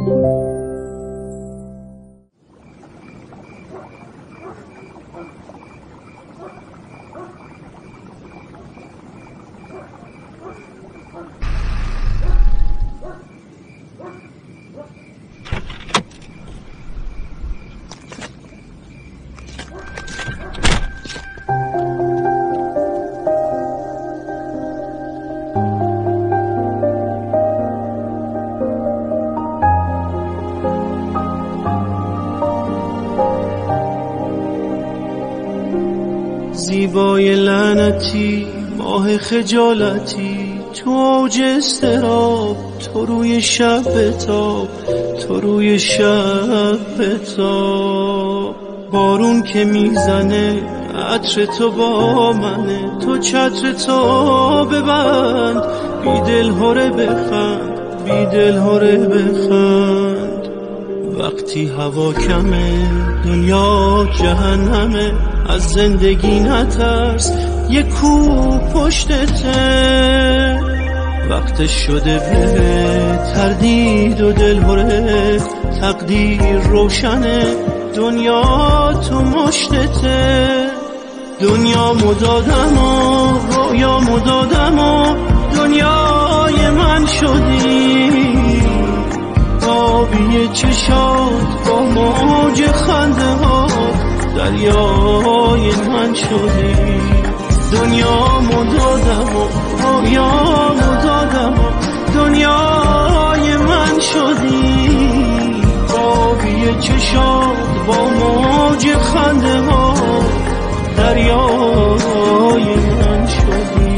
زیبای لعنتی، ماه خجالتی، تو اوج اضطراب، تو روی شب بتاب، تو روی شب بتاب. بارون که میزنه عطر تو با منه، تو چتر تو ببند، بی دل هره بخند، بی دل هره بخند. وقتی هوا کمه دنیا جهنمه، از زندگی نترس یک کو پشتته. وقت شده به تردید و دلهره، تقدیر روشنه، دنیا تو مشتته. دنیا مدادم و رویا مدادم و دنیای من شدی. آبی چشات با موج خنده ها دریای من شدی. دنیا مدادم و رویا مدادم و دنیای من شدی. آبی چشات با موج خنده ها دریای من شدی.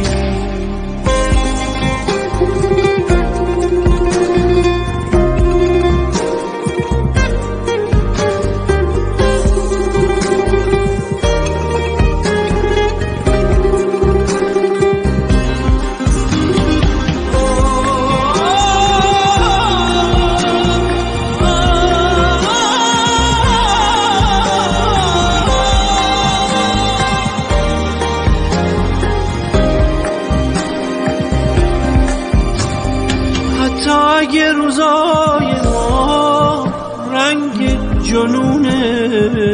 اگه روزای ما رنگ جنونه،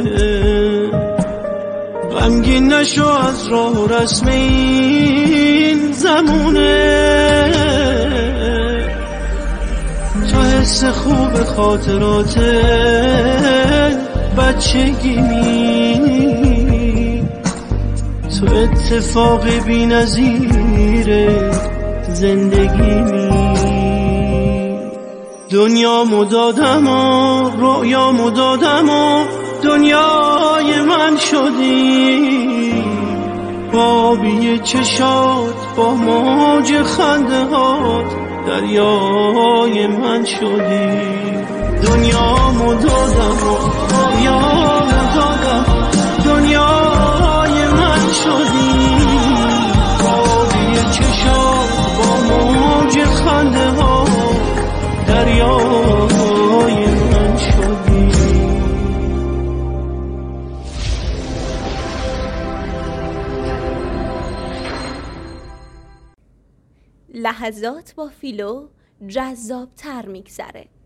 غمگین نشو از راه و رسم این زمونه. تو حس خوب خاطرات بچگی می، تو اتفاق بی نظیر زندگی می. دنیا مدادم و رویا مدادم و دنیای من شدی. آبی چشات با موج خنده هات دریای من شدی. دنیا مدادم و رویا مدادم و دنیای من شدی. آبی چشات با موج خنده هات دریای من شدی. لحظات با فیلو جذاب تر میگذره.